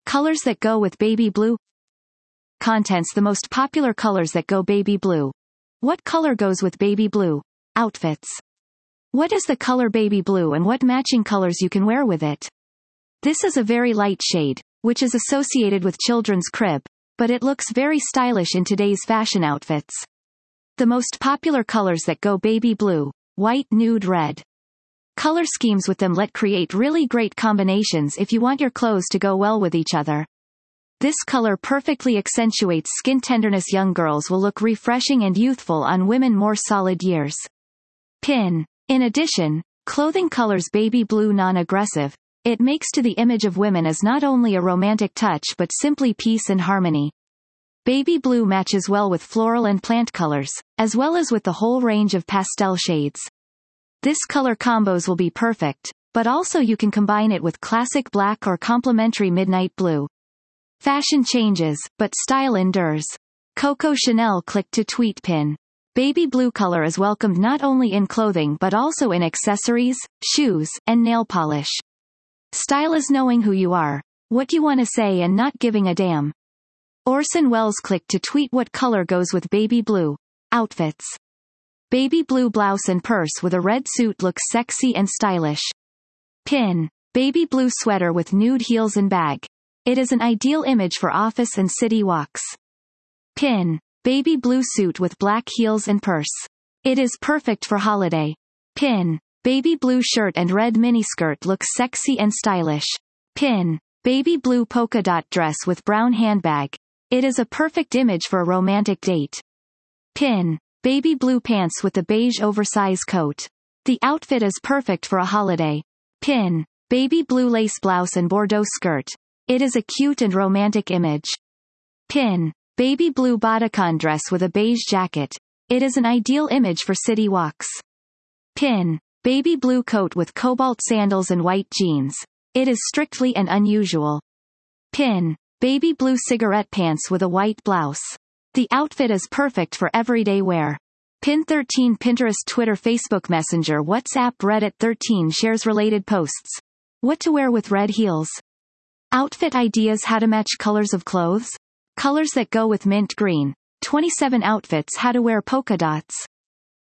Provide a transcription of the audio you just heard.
Colors that go with baby blue. Contents: the most popular colors that go baby blue. What color goes with baby blue? Outfits. What is the color baby blue and what matching colors you can wear with it? This is a very light shade, which is associated with children's crib, but it looks very stylish in today's fashion outfits. The most popular colors that go baby blue: white, nude, red. Color schemes with them let create really great combinations if you want your clothes to go well with each other. This color perfectly accentuates skin tenderness. Young girls will look refreshing and youthful on women more solid years. Pin. In addition, clothing colors baby blue non-aggressive. It makes to the image of women as not only a romantic touch but simply peace and harmony. Baby blue matches well with floral and plant colors, as well as with the whole range of pastel shades. This color combos will be perfect, but also you can combine it with classic black or complementary midnight blue. Fashion changes, but style endures. Coco Chanel Click to Tweet Pin. Baby blue color is welcomed not only in clothing but also in accessories, shoes, and nail polish. Style is knowing who you are, what you want to say and not giving a damn. Orson Welles Click to Tweet what color goes with baby blue. Outfits. Baby blue blouse and purse with a red suit looks sexy and stylish. Pin. Baby blue sweater with nude heels and bag. It is an ideal image for office and city walks. Pin. Baby blue suit with black heels and purse. It is perfect for holiday. Pin. Baby blue shirt and red miniskirt looks sexy and stylish. Pin. Baby blue polka dot dress with brown handbag. It is a perfect image for a romantic date. Pin. Baby blue pants with a beige oversized coat. The outfit is perfect for a holiday. Pin. Baby blue lace blouse and bordeaux skirt. It is a cute and romantic image. Pin. Baby blue bodycon dress with a beige jacket. It is an ideal image for city walks. Pin. Baby blue coat with cobalt sandals and white jeans. It is strictly and unusual. Pin. Baby blue cigarette pants with a white blouse. The outfit is perfect for everyday wear. Pin 13. Pinterest, Twitter, Facebook Messenger, WhatsApp, Reddit. 13 shares related posts. What to wear with red heels. Outfit ideas: how to match colors of clothes. Colors that go with mint green. 27 outfits: how to wear polka dots.